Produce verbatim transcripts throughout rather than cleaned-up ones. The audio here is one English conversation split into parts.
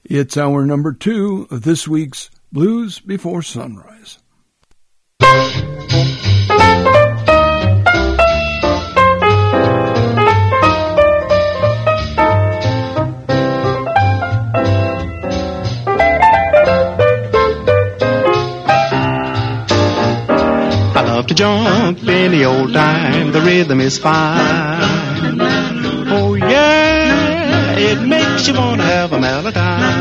It's hour number two of this week's Blues Before Sunrise. I love to jump in the old time, the rhythm is fine. Oh yeah, it makes you want to have a melody.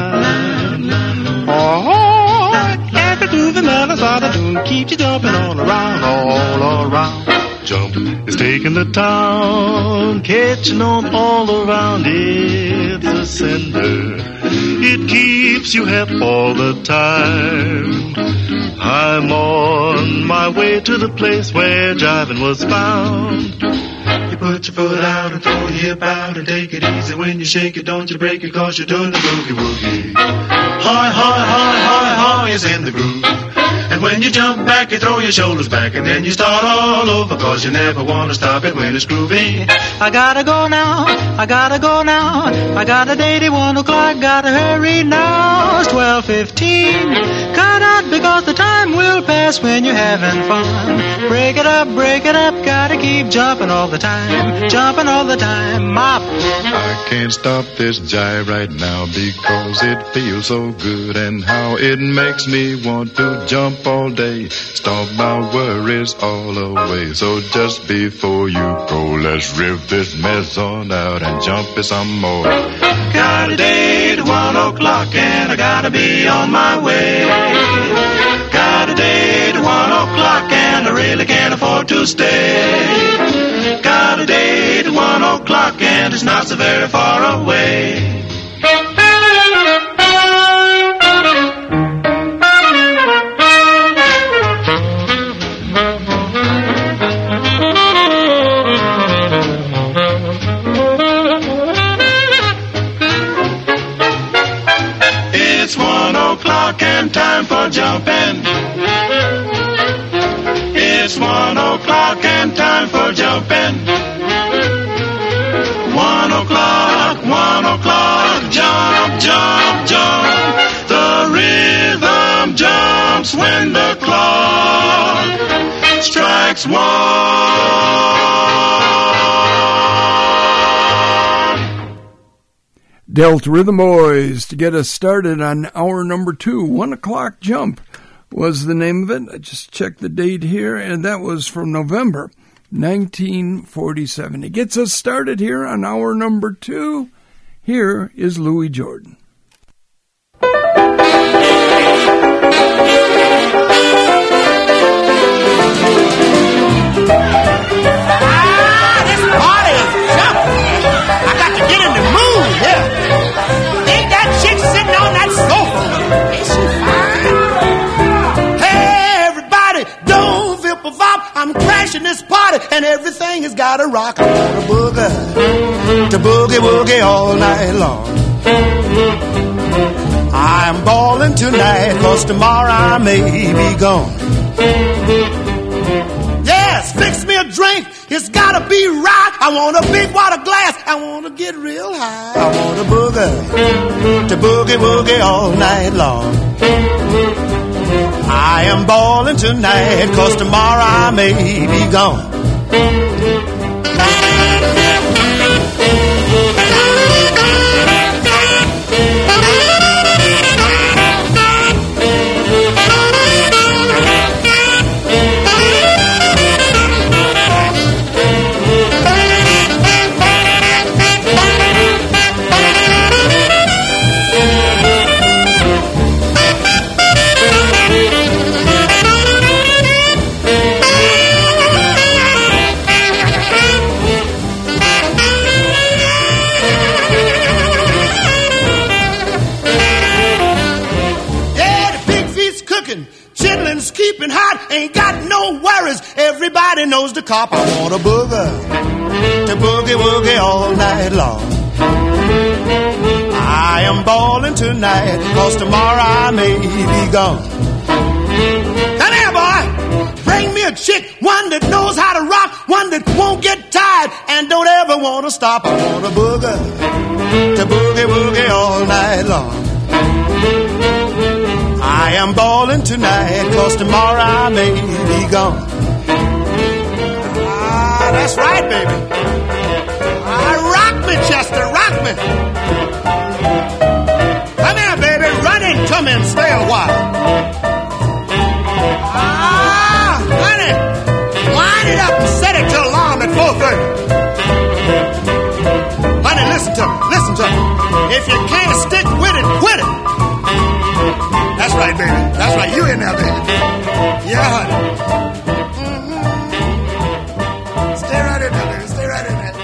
Oh, after do the melody, the tune keeps you jumping all around, all around. Jump is taking the town, catching on all around. It's a sender, it keeps you hep all the time. I'm on my way to the place where jiving was found. You put your foot out and throw your hip out and take it easy. When you shake it, don't you break it, cause you're doing the boogie woogie. Hi, hi, hi, hi, hi is in the groove. And when you jump back, you throw your shoulders back, and then you start all over, cause you never want to stop it when it's groovy. I gotta go now, I gotta go now, I got a date at one o'clock, gotta hurry now. It's twelve fifteen, cut out because the time will pass when you're having fun. Break it up, break it up, gotta keep jumping all the time, jumping all the time, mop. I can't stop this jive right now because it feels so good, and how it makes me want to jump all day, stop my worries all away. So just before you go, let's rip this mess on out and jump it some more. Got a date at one o'clock and I gotta be on my way. Got a date at one o'clock and I really can't afford to stay. Got a date at one o'clock and it's not so very far away. It's one o'clock and time for jumping. It's one o'clock and time for jumping. One o'clock, one o'clock, jump, jump, jump. The rhythm jumps when the clock strikes one. Delt Rhythm Boys to get us started on hour number two. One O'Clock Jump was the name of it. I just checked the date here, and that was from November nineteen forty-seven. It gets us started here on hour number two. Here is Louis Jordan. I'm crashing this party and everything has got to rock. I want to boogie, to boogie woogie all night long. I'm balling tonight, cause tomorrow I may be gone. Yes, fix me a drink, it's got to be right. I want a big water glass, I want to get real high. I want to boogie, to boogie woogie all night long. I am balling tonight, cause tomorrow I may be gone. Keeping hot, ain't got no worries. Everybody knows the cop. I want a boogie, to boogie woogie all night long. I am balling tonight, cause tomorrow I may be gone. Come here, boy. Bring me a chick, one that knows how to rock, one that won't get tired and don't ever want to stop. I want a boogie, to boogie woogie all night long. I'm ballin' tonight, 'cause tomorrow I may be gone. Ah, that's right, baby. Ah, rock me, Chester, rock me. Come here, baby, run into me and stay a while. Ah, honey, line it up and set it to alarm at four thirty. Honey, listen to me, listen to me. If you can't stick with it, quit it. That's right, baby. That's right. You in there, baby. Yeah, honey. Mm-hmm. Stay right in there, baby. Stay right in there.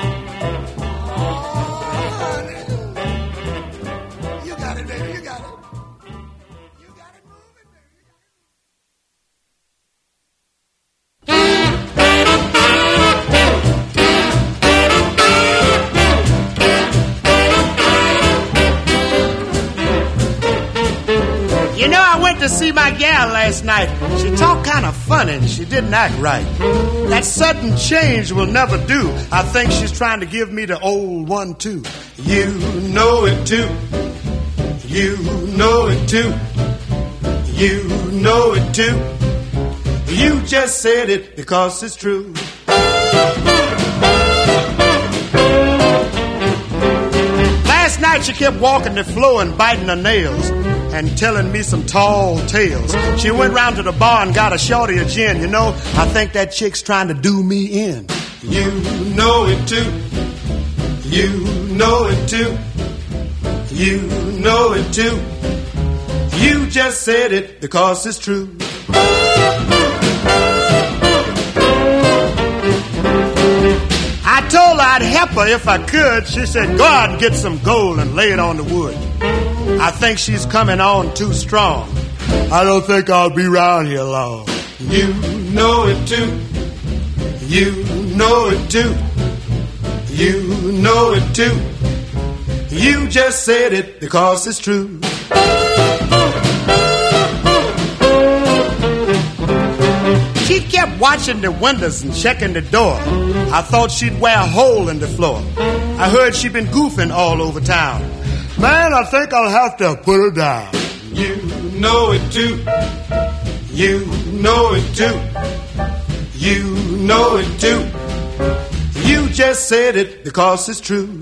Oh, honey. You got it, baby. You got it. You got it moving, baby. You know, I went to see my gal last night. She talked kind of funny and she didn't act right. That sudden change will never do. I think she's trying to give me the old one, too. You know it, too. You know it, too. You know it, too. You just said it because it's true. Last night she kept walking the floor and biting her nails and telling me some tall tales. She went round to the bar and got a shorty of gin. You know, I think that chick's trying to do me in. You know it too. You know it too. You know it too. You just said it because it's true. I told her I'd help her if I could. She said, go out and get some gold and lay it on the wood. I think she's coming on too strong. I don't think I'll be around here long. You know it too. You know it too. You know it too. You just said it because it's true. She kept watching the windows and checking the door. I thought she'd wear a hole in the floor. I heard she'd been goofing all over town. Man, I think I'll have to put her down. You know it too. You know it too. You know it too. You just said it because it's true.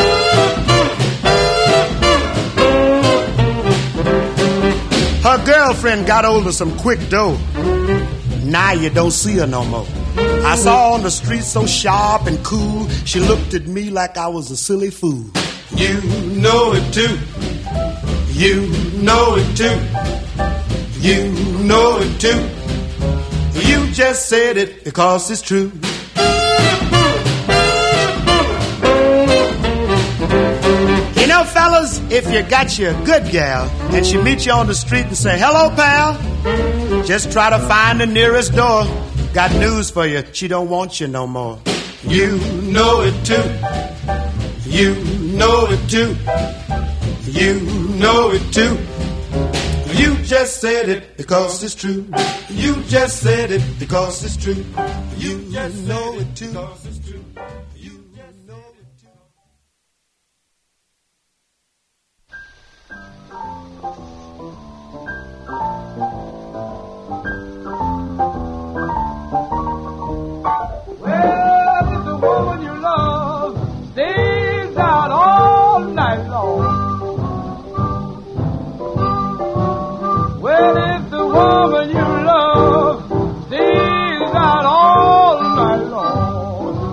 Her girlfriend got hold of some quick dough. Now you don't see her no more. I saw her on the street so sharp and cool. She looked at me like I was a silly fool. You know it too. You know it too. You know it too. You just said it because it's true. You know, fellas, if you got you a good gal and she meets you on the street and say, hello, pal, just try to find the nearest door. Got news for you, she don't want you no more. You know it too. You know it too. You know it too. You just said it because it's true. You just said it because it's true. You just know it too because it's true. You just know it too. Well, if the woman you love stays out all night long. Well, if the woman you love stays out all night long.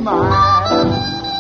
mine.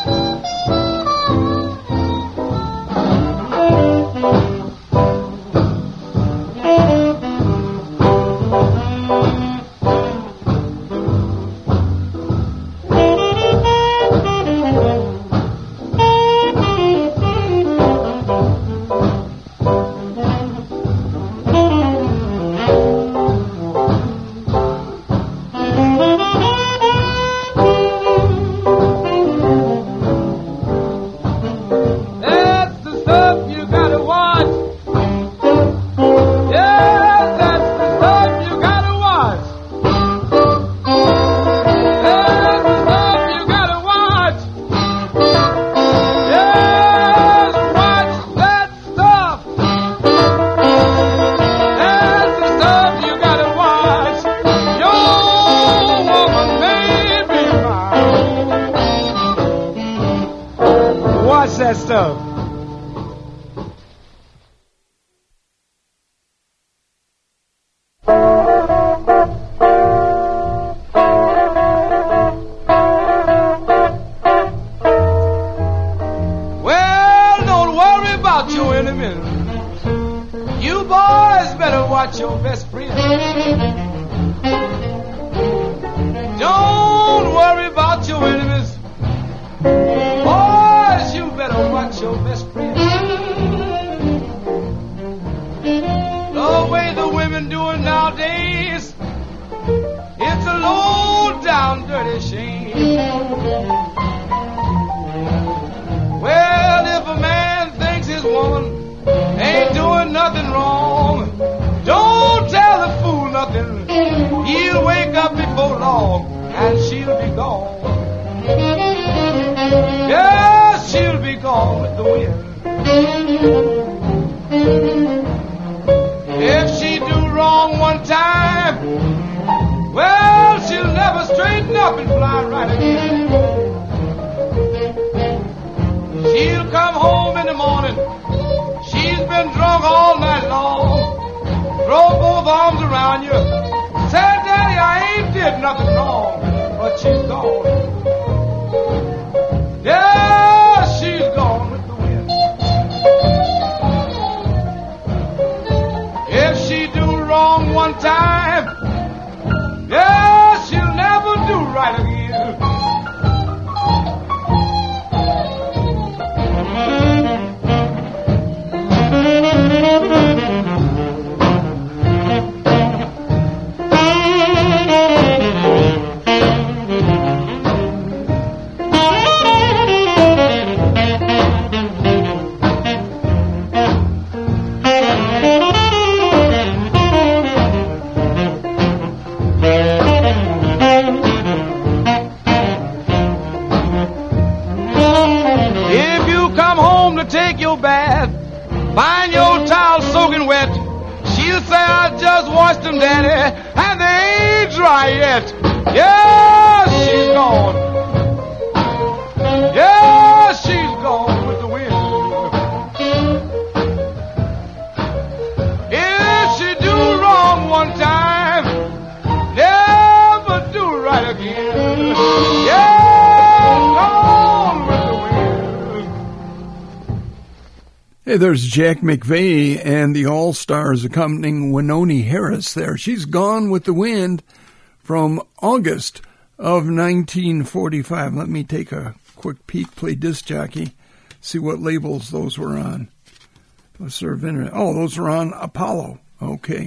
Hey, there's Jack McVeigh and the All-Stars accompanying Wynonie Harris there. She's Gone with the Wind from August of nineteen forty-five. Let me take a quick peek, play disc jockey, see what labels those were on. Let's sort of internet. Oh, those were on Apollo. Okay.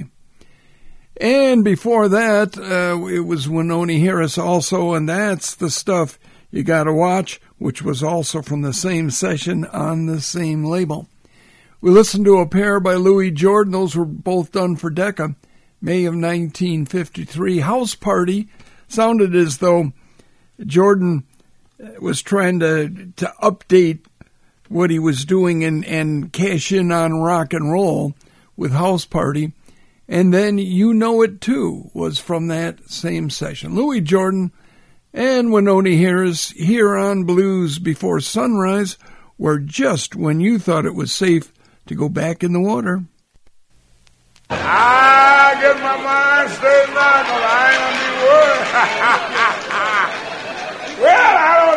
And before that, uh, it was Wynonie Harris also, and that's the stuff you got to watch, which was also from the same session on the same label. We listened to a pair by Louis Jordan. Those were both done for Decca, May of nineteen fifty-three. House Party sounded as though Jordan was trying to, to update what he was doing and, and cash in on rock and roll with House Party. And then You Know It Too was from that same session. Louis Jordan and Wynonie Harris here on Blues Before Sunrise, where just when you thought it was safe to go back in the water. I get my mind straight now, because I ain't gonna be worried. Well, I don't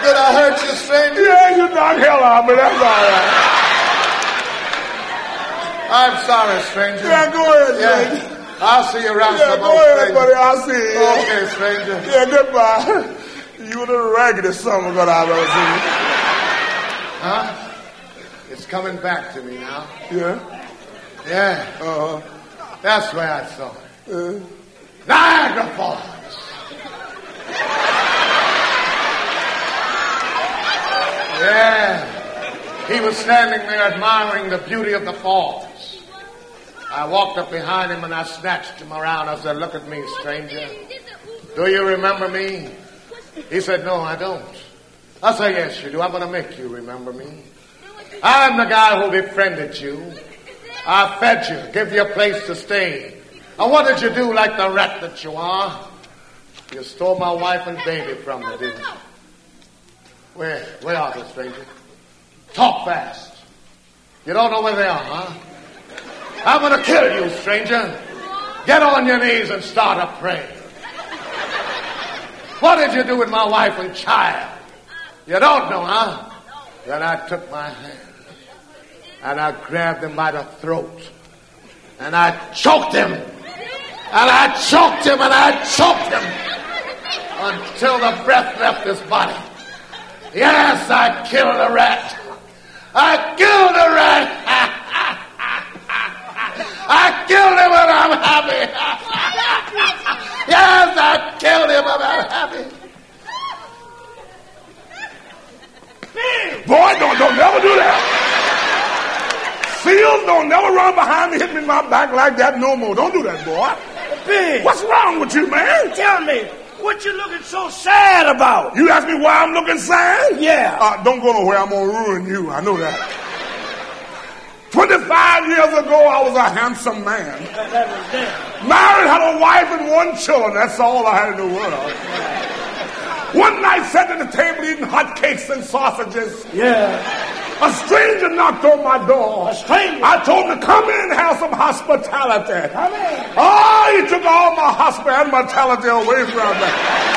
Did I hurt you, stranger? Yeah, you knocked hell out, but that's all right. I'm sorry, stranger. Yeah, go ahead, Yeah. stranger. I'll see you around Yeah, some go more, ahead, stranger. buddy. I'll see you. Okay, stranger. Yeah, goodbye. You were the raggedest son of a gun I've ever seen. Huh? It's coming back to me now. Yeah? Yeah. Uh-huh. That's where I saw it. Uh, Niagara Falls. Yeah. He was standing there admiring the beauty of the falls. I walked up behind him and I snatched him around. I said, look at me, stranger. Do you remember me? He said, no, I don't. I said, yes, you do. I'm going to make you remember me. I'm the guy who befriended you. I fed you, give you a place to stay. And what did you do like the rat that you are? You stole my wife and baby from me, didn't you? Where? Where are they, stranger? Talk fast. You don't know where they are, huh? I'm going to kill you, stranger. Get on your knees and start a prayer. What did you do with my wife and child? You don't know, huh? Then I took my hand and I grabbed him by the throat and I choked him and I choked him and I choked him until the breath left his body. Yes, I killed a rat. I killed a rat. I killed him and I'm happy. Yes, I killed him and I'm happy. Boy, don't, don't never do that. Seals, don't never run behind me, hit me in my back like that no more. Don't do that, boy. Big, What's wrong with you, man? tell me, what you looking so sad about? You ask me why I'm looking sad? Yeah. Uh, don't go nowhere. I'm going to ruin you. I know that. twenty-five years ago, I was a handsome man. That, that was there. Married, had a wife and one children. That's all I had in the world. One night, sat at the table eating hot cakes and sausages. Yeah. A stranger knocked on my door. A stranger? I told him to come in and have some hospitality. Come in. Oh, he took all my hospitality away from me.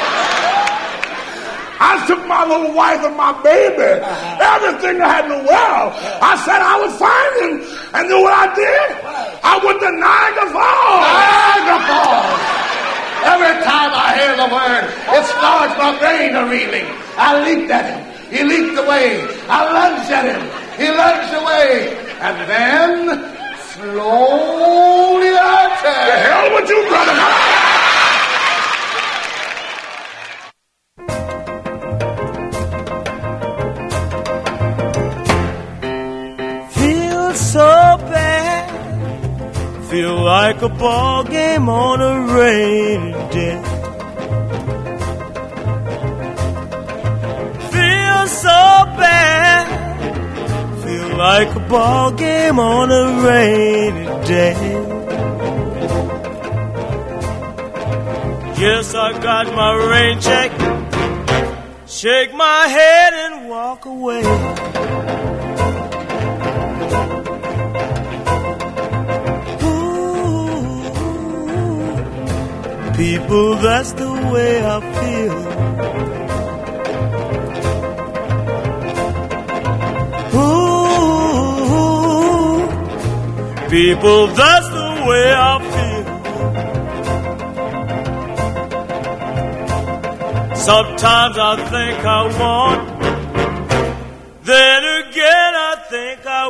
I took my little wife and my baby, uh-huh. everything I had in the world. I said I would find him. And you know what I did? I went to Niagara Falls. Niagara Falls. Every time I hear the word, it starts my brain a reeling. I leaped at him. He leaped away. I lunged at him. He lunged away. And then, slowly I turned. The hell with you, brother? Feel so bad. Feel like a ball game on a rainy day. Feel so bad. Feel like a ball game on a rainy day. Yes, I got my rain check. Shake my head and walk away. People, that's the way I feel. Ooh, people, that's the way I feel. Sometimes I think I want, then again I think I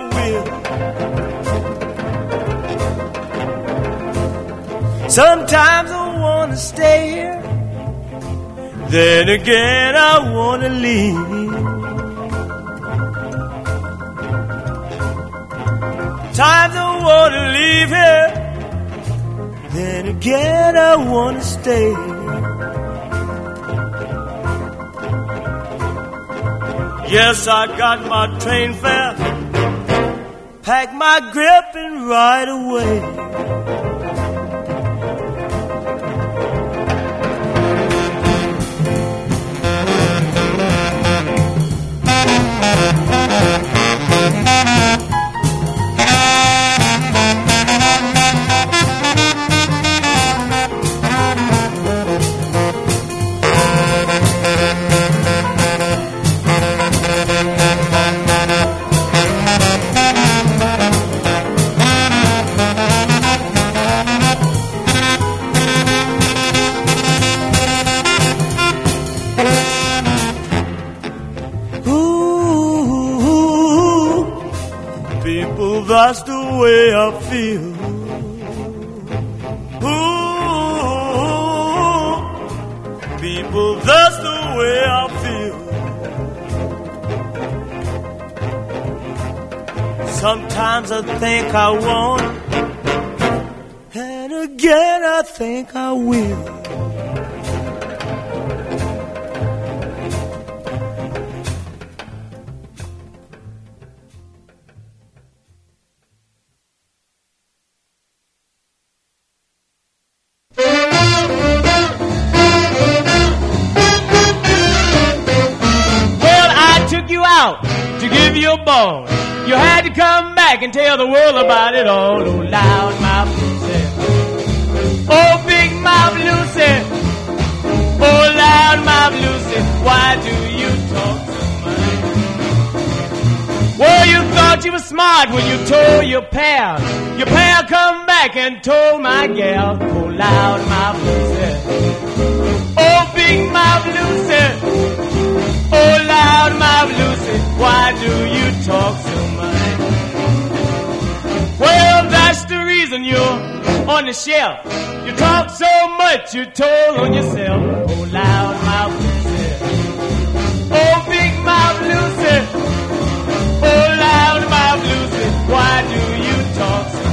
will. Sometimes I want to stay here, then again I want to leave. Times I want to leave here, then again I want to stay. Yes, I got my train fare, pack my grip and ride away. that's the way I feel. Ooh, people, that's the way I feel. Sometimes I think I won't, and again I think I will. To give you a bone, you had to come back and tell the world about it all. Oh, loud mouth Lucy, oh, big mouth Lucy, oh, loud mouth Lucy, why do you talk so much? Well, you thought you were smart when you told your pal. Your pal come back and told my gal. Oh, loud mouth Lucy, oh, big mouth Lucy, oh, loud mouth Lucy, why do you talk so much? Well, that's the reason you're on the shelf. You talk so much you told on yourself. Oh, loud mouth Lucy, oh, big mouth Lucy, oh, loud mouth Lucy, why do you talk so much?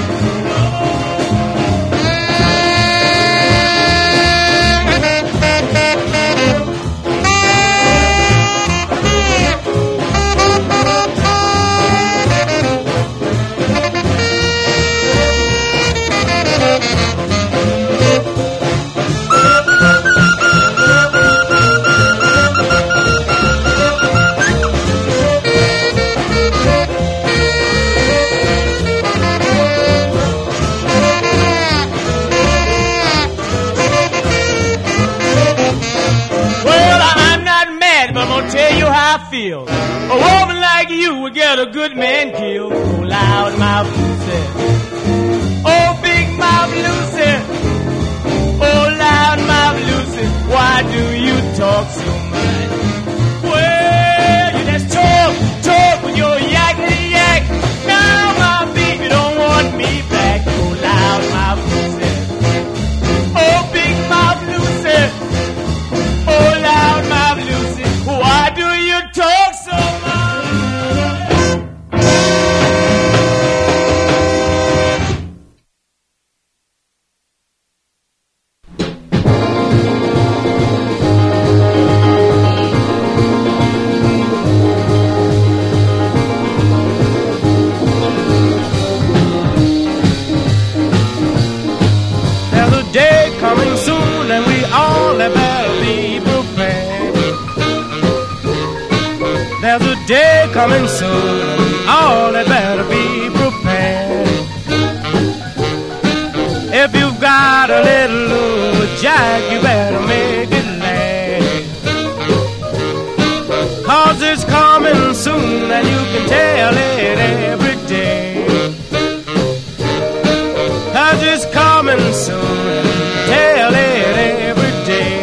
Tell you how I feel. A woman like you would get a good man killed. Oh, loud mouth Lucy, oh, big mouth Lucy, oh, loud mouth Lucy, why do you talk so much? Well, you just talk, talk with your yakety yak. Now my baby don't want me back. Oh, loud mouth Lucy, oh, big mouth Lucy, oh, loud mouth Lucy, why do you talk so much? There's a day coming soon and we all have better be prepared. There's a day coming soon, all that better be prepared. If you've got a little Louis Jack, you better make it last. Cause it's coming soon and you can tell it every day. Cause it's coming soon, tell it every day.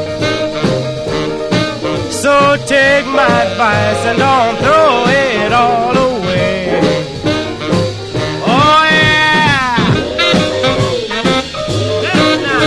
So take my advice and don't throw it all away. Oh yeah. Listen now.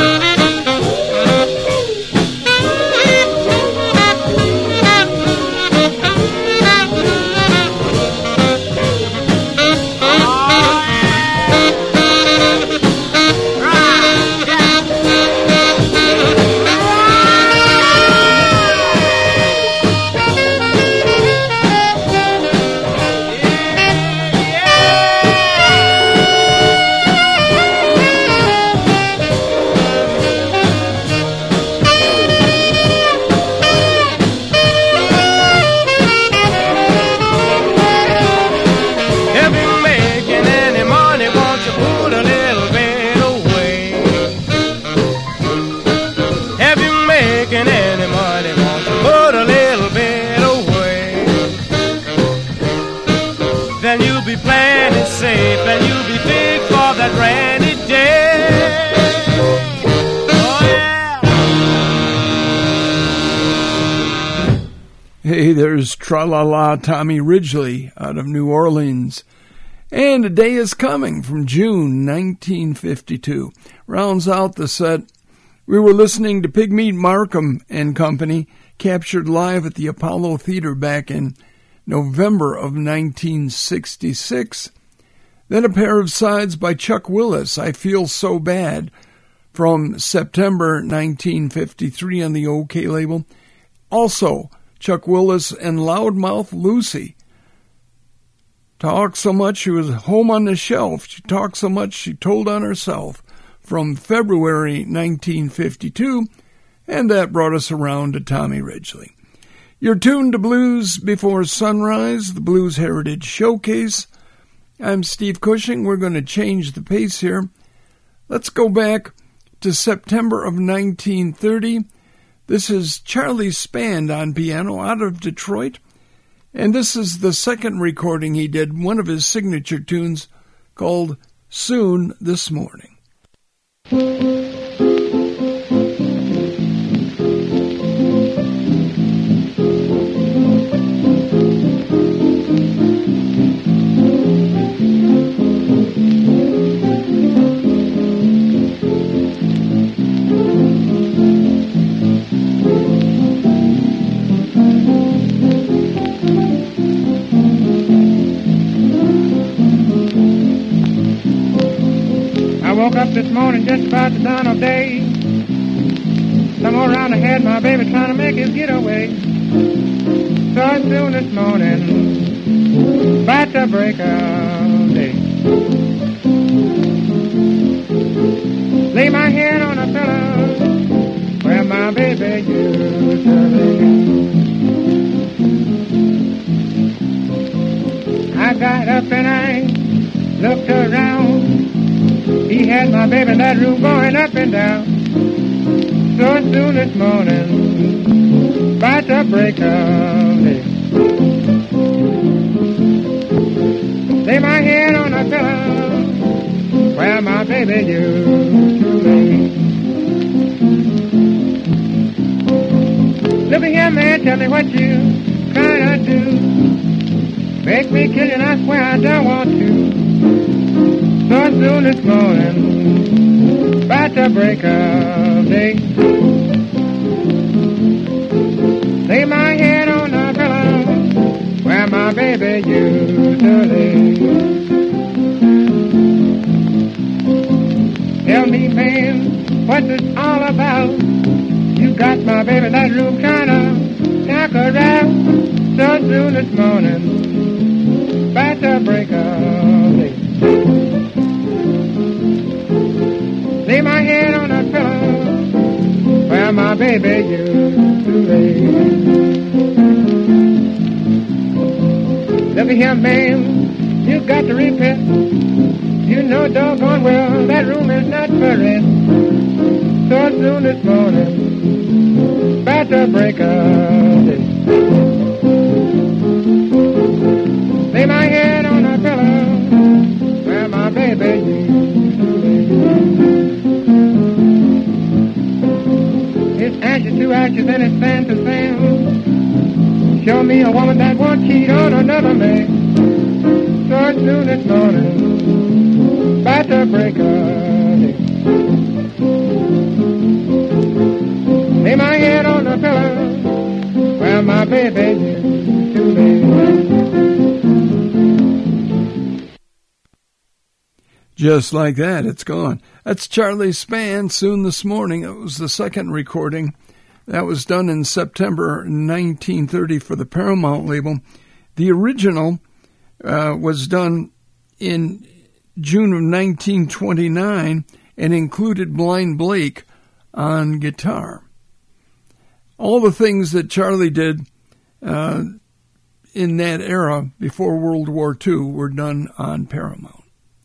Hey, there's Tra-La-La Tommy Ridgely out of New Orleans. And A Day Is Coming from June nineteen fifty-two. Rounds out the set. We were listening to Pigmeat Markham and Company, captured live at the Apollo Theater back in November of nineteen sixty-six. Then a pair of sides by Chuck Willis, I Feel So Bad, from September nineteen fifty-three on the OK label. Also, Chuck Willis and Loudmouth Lucy. Talked so much she was home on the shelf. She talked so much she told on herself, from February nineteen fifty-two, and that brought us around to Tommy Ridgely. You're tuned to Blues Before Sunrise, the Blues Heritage Showcase. I'm Steve Cushing. We're going to change the pace here. Let's go back to September of nineteen thirty. This is Charlie Spand on piano out of Detroit, and this is the second recording he did, one of his signature tunes called Soon This Morning. Woke up this morning just about the dawn of day. Somewhere around ahead, my baby trying to make his getaway. So soon this morning, about the break of day. Lay my head on a pillow where my baby used to lay. I got up and I looked around. He had my baby in that room going up and down. So soon this morning, about the break of day. Lay my head on a pillow where my baby used to lay. Look at here, man, tell me what you trying to do. Make me kill you, and I swear I don't want to. So soon this morning, about the break of day. Lay my head on the pillow where my baby used to lay. Tell me, man, what's this all about? You got my baby in that room trying to knock her out. So soon this morning, about the break of day. Lay my head on a pillow where my baby used to lay. Look at here, man, you got to repent. You know doggone well that room is not for rent. So soon this morning, about the break of day. Lay my head on a pillow where my baby used to lay. It's ashes to ashes and it's sand to sand. Show me a woman that won't cheat on another man. So soon this morning, about the break of day. Lay my head on the pillow where my baby used to lay. Just like that, it's gone. That's Charlie Spand, Soon This Morning. It was the second recording. That was done in September nineteen thirty for the Paramount label. The original uh, was done in June of nineteen twenty-nine and included Blind Blake on guitar. All the things that Charlie did uh, in that era before World War Two were done on Paramount.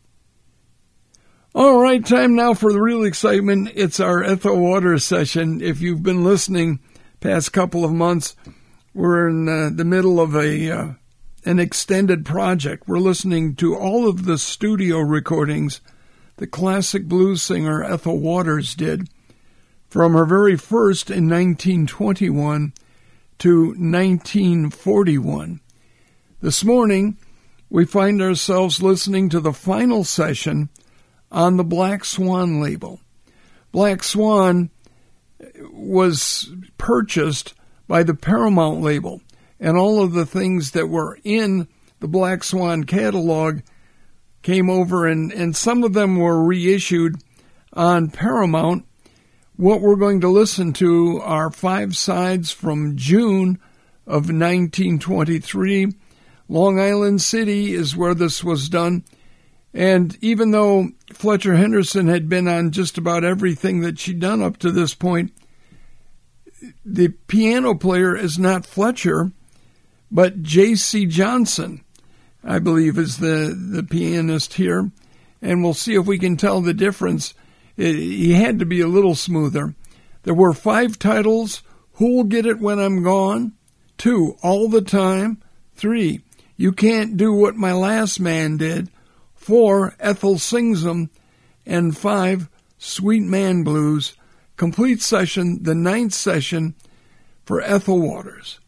All right, time now for the real excitement. It's our Ethel Waters session. If you've been listening past couple of months, we're in uh, the middle of a uh, an extended project. We're listening to all of the studio recordings the classic blues singer Ethel Waters did from her very first in nineteen twenty-one to nineteen forty-one. This morning, we find ourselves listening to the final session on the Black Swan label. Black Swan was purchased by the Paramount label, and all of the things that were in the Black Swan catalog came over, and, and some of them were reissued on Paramount. What we're going to listen to are five sides from June of nineteen twenty-three. Long Island City is where this was done. And even though Fletcher Henderson had been on just about everything that she'd done up to this point, the piano player is not Fletcher, but J C Johnson, I believe, is the, the pianist here. And we'll see if we can tell the difference. It, he had to be a little smoother. There were five titles: Who'll Get It When I'm Gone? Two, All the Time. Three, You Can't Do What My Last Man Did. Four, Ethel Sings 'Em. And five, Sweet Man Blues. Complete session, the ninth session for Ethel Waters.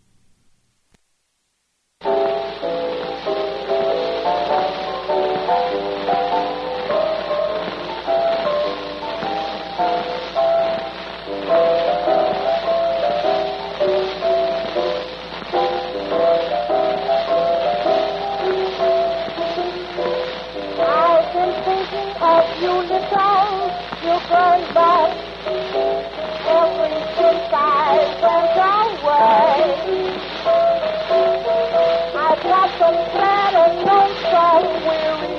Burn back every since I went away. I've got some sad and lonesome weary.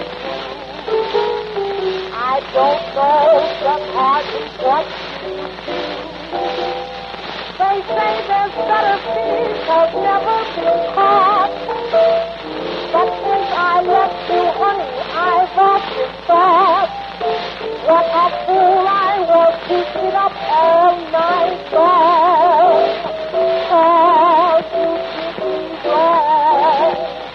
I don't know just hardly what to do. They say there's better fish have never been caught. But since I left you, honey, I've often thought what a fool I was to sit up all night long. Oh, you didn't go.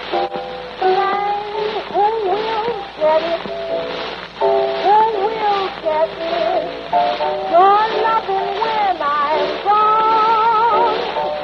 Say, who will get it? Who will get it? Your loving when I'm gone.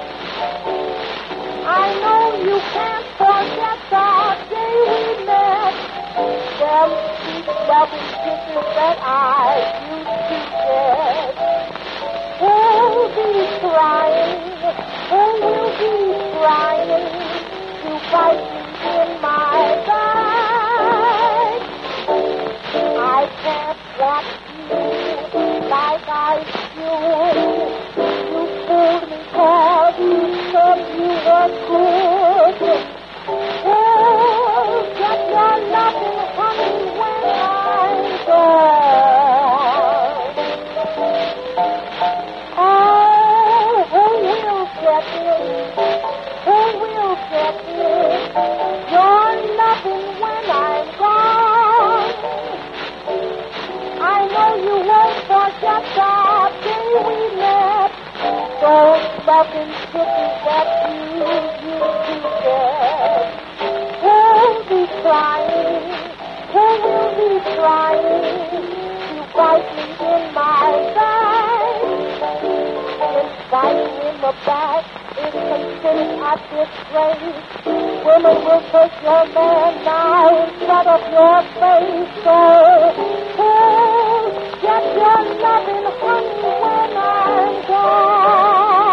I know you can't forget the day we met. Them sweet loving kisses that I used to get. Who'll be crying? Who will be crying to fight me in my bed? I can't watch you like I should. You fooled me 'cause you said you were good. Oh, get your loving honey when I'm gone. Oh, who will get it? Who will get it? Your loving when I'm gone. I know you won't forget the day we met. Those loving kisses that you used to get. Who'll be crying? Who will be crying to bite me in my back? And biting in the back is considered a disgrace. Women will take your man now instead of your face. So, oh, get your loving honey when I'm gone.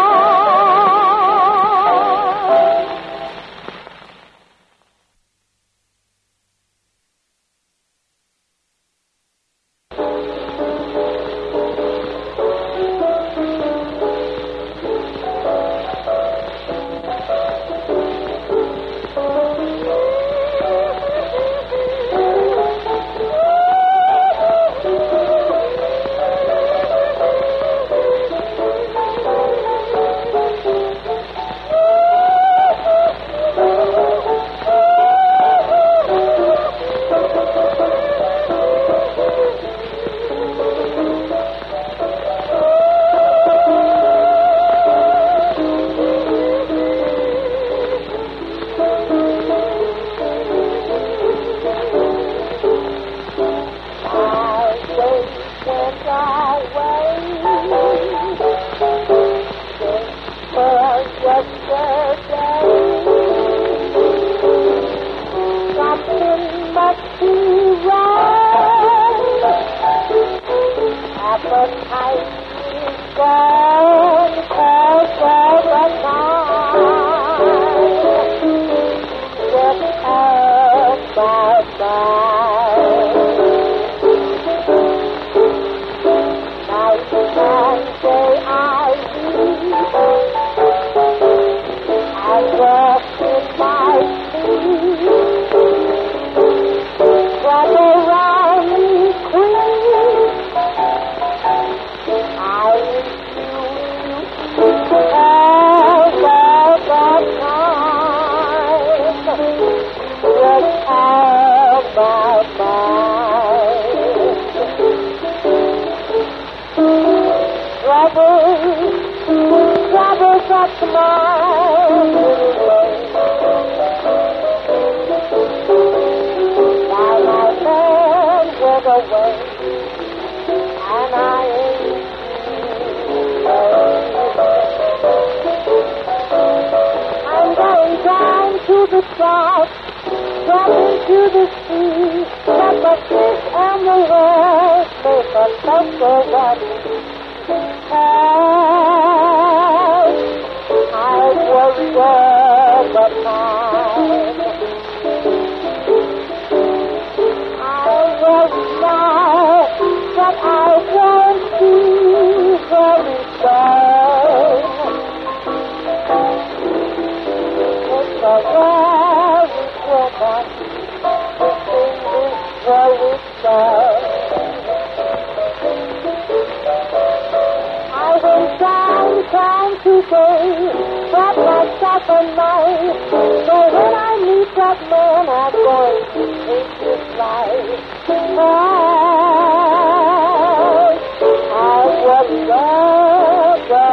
to run. Appetite is gone, cause of the time. Just out my mind. Night and day I weep and walk in my sleep. Come around me, queen. I wish you all the time. Just have my mind. Trouble, trouble that's my little way. While my man went away, and I ain't I'm going down to the south, dropping to the sea, but the fish and the whales make a mess of us. I worry all the time. I worry now that I won't be very soon. It's a very woman, the thing is very sad. I went downtown today, brought myself a knife. So when I meet that man, I'm going to take his life. I was love the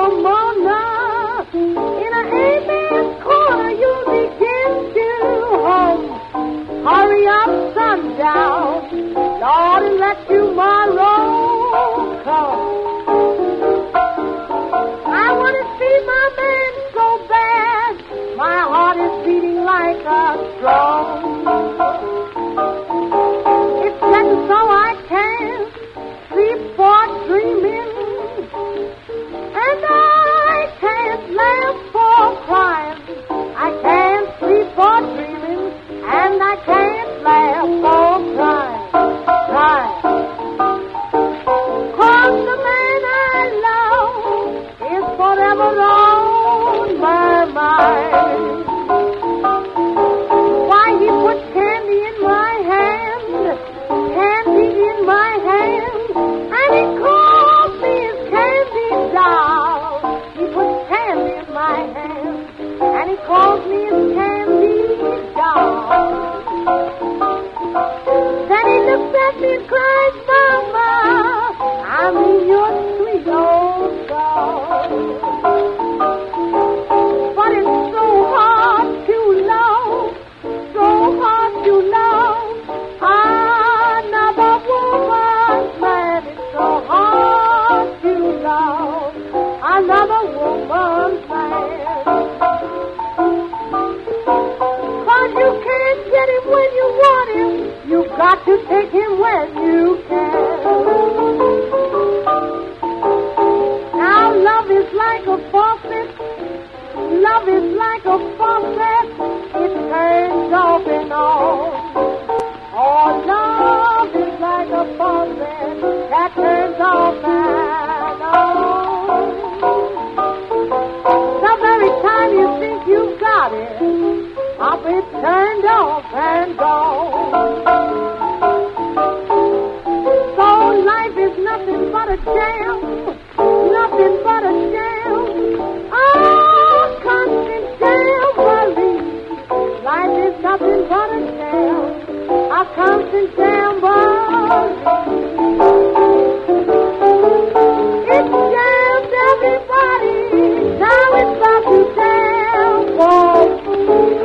some mourner in an amen corner, you begin to hum. Hurry up, sundown, Lord, and let tomorrow come. I want to see my man so bad, my heart is beating like a drum. It's getting so I can't sleep for dreaming, and I can't laugh for crying. I can't sleep for dreaming, and I can't laugh for crying, crying. 'Cause the man I love is forever on my mind. Why, he put candy in my hand, candy in my hand, and he calls me his candy doll. He put candy in my hand, and he calls me his candy doll. Then he looks at me and cries, Mama, I mean your sweet old doll. But it's so hard to love, so hard to love another woman's man. It's so hard to love another woman's man. 'Cause you can't get him when you want him, you've got to take him when you can. Now love is like a faucet, love is like a faucet, it turns off and on. Oh, love is like a faucet that turns off and on. The very time you think you've got it, up it turned off and gone. So life is nothing but a jam, nothing but a jam. Oh, constant jamboree. Life is nothing but a jam, a constant jamboree. It jams everybody, now it's about to jam for me.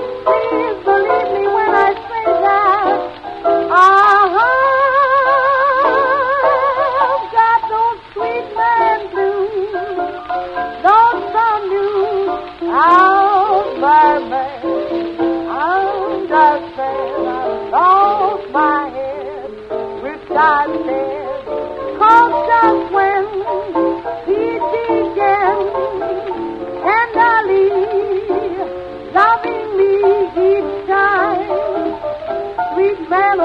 Please believe me when I say that. Uh-huh.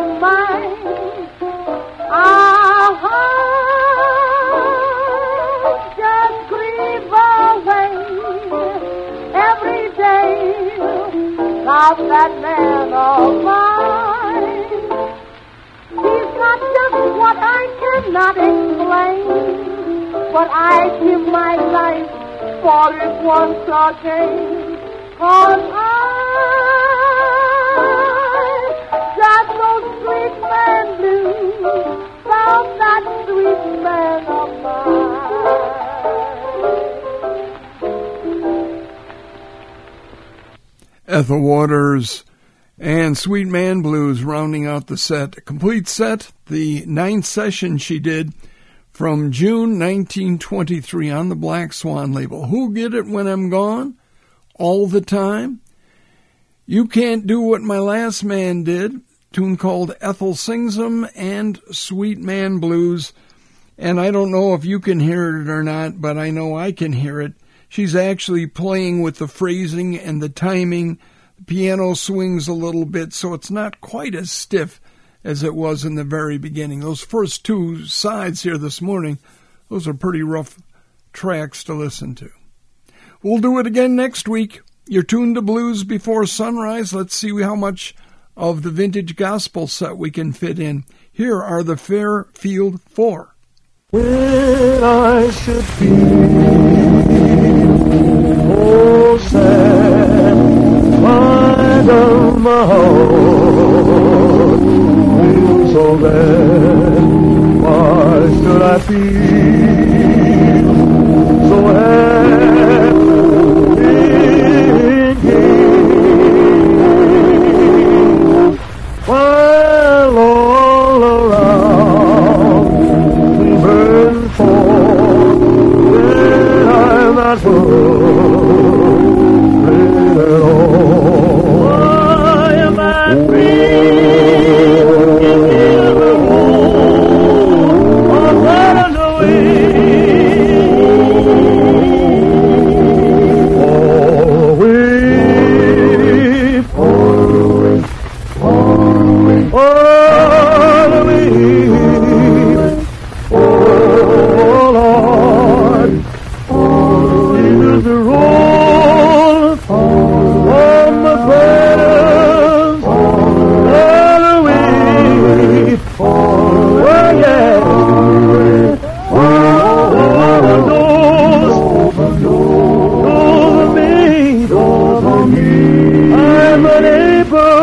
of mine. Ah, just grieve away every day of that man of mine. He's not just what I cannot explain, but I give my life for it once again. 'Cause I got those sweet man blues from that sweet man of mine. Ethel Waters and Sweet Man Blues rounding out the set. A complete set, the ninth session she did from June nineteen twenty-three on the Black Swan label. Who'll get it when I'm gone? All the Time. You Can't Do What My Last Man Did, tune called Ethel Sings 'Em, and Sweet Man Blues. And I don't know if you can hear it or not, but I know I can hear it. She's actually playing with the phrasing and the timing. The piano swings a little bit, so it's not quite as stiff as it was in the very beginning. Those first two sides here this morning, those are pretty rough tracks to listen to. We'll do it again next week. You're tuned to Blues Before Sunrise. Let's see how much of the vintage gospel set we can fit in. Here are the Fairfield Four. When I should be oh sad, find of my heart feels so bad. Why should I feel so happy? While all around we burn for, then I'm not worried at all. Why am I free? Give me the home, or run away. All away, all away. All the way, oh Lord, Jesus the roll on my prayers, all the way, oh yeah, oh those, those of me, those of me, I'm unable.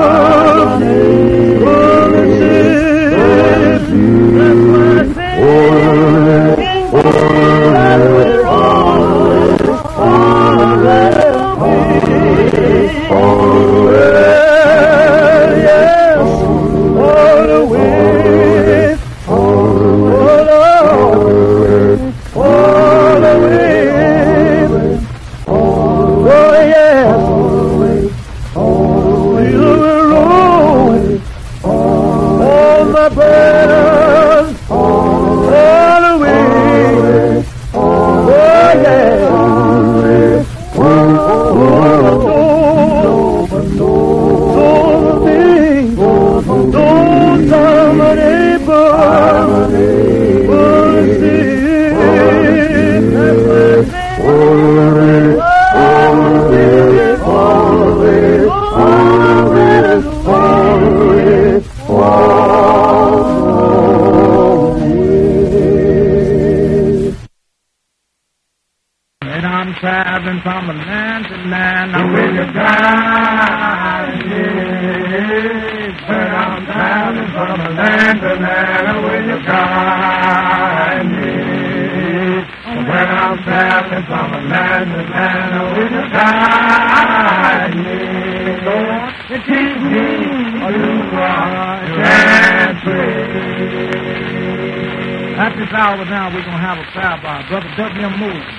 From the land to land, I'm with you guide me. When I'm traveling from the land to land, I'm with you guide me. When I'm traveling from the land to land, I'm with you guide me. Lord, you keep me on your country. At this hour now, we're going to have a prayer by Brother W M Moore.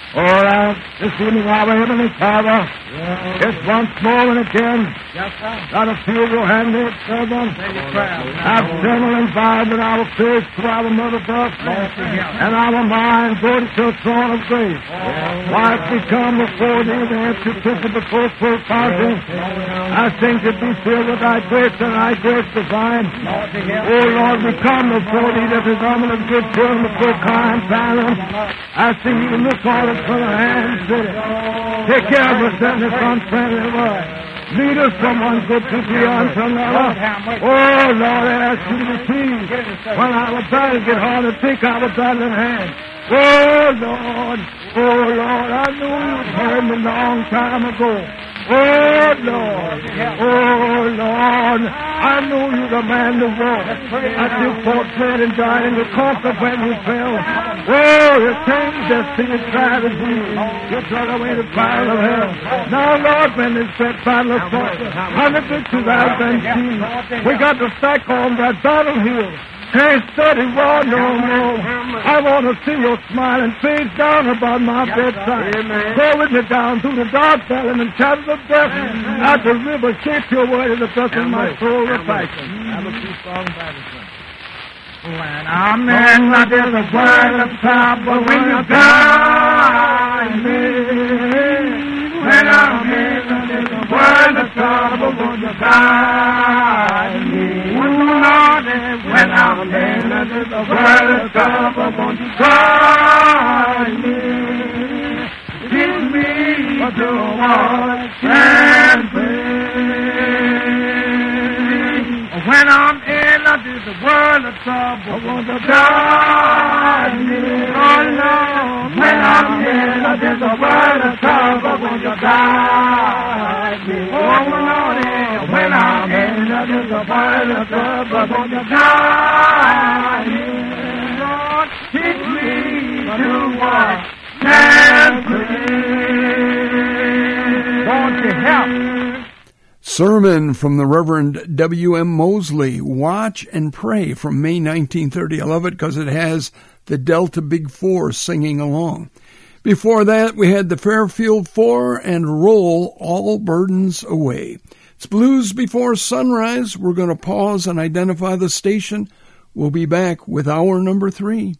All right, this evening, our Heavenly Father, just once more and again, got to feel your hand there, servant. Our journal and Bible and our faith to our mother birth, and our mind go to your throne of grace. Why we come before thee, the empty temple before full fountain. I sing to be filled with thy grace and thy grace divine. Oh Lord, we come before thee, that is humble and good children before kind parents. I sing you to look on us from the hand city. Take care of us in this unfriendly world. Lead us from one good to the unto another. Oh, Lord, I ask you to be pleased. When our battles get hard to take our battle in hand. Oh, Lord, oh, Lord, I know you've heard me a long time ago. Oh, Lord, oh, Lord, I know you're the man to war. I still fought, bled, and died in the conquer when you fell. Oh, you changed destiny, tried to do. You took away the fire of hell. Now, Lord, when this great battle of fought, hundred victories I've been seen. We got to stack on that battle hill. Can't study war no more. I want to see your smiling face down about my bedside. Go with me down through the dark valley and shadows of death. At the river, shape your word as a dust in my soul reflection. I will keep on battling. When I'm in the desert world of trouble, when you guide me. When I'm in the desert world of trouble, when you guide me. When I'm in the world of trouble, won't you guide me? Teach me to watch and pray. When I'm in the world of trouble, won't you guide me? Oh Lord, when I'm in the world of trouble, won't you guide me? Oh Lord, when I'm in the world of trouble, won't you guide me? Lord, teach me to watch and pray. Won't you help? Sermon from the Reverend W M Mosley, Watch and Pray, from May nineteen thirty. I love it because it has the Delta Big Four singing along. Before that, we had the Fairfield Four and Roll All Burdens Away. It's Blues Before Sunrise. We're going to pause and identify the station. We'll be back with hour number three.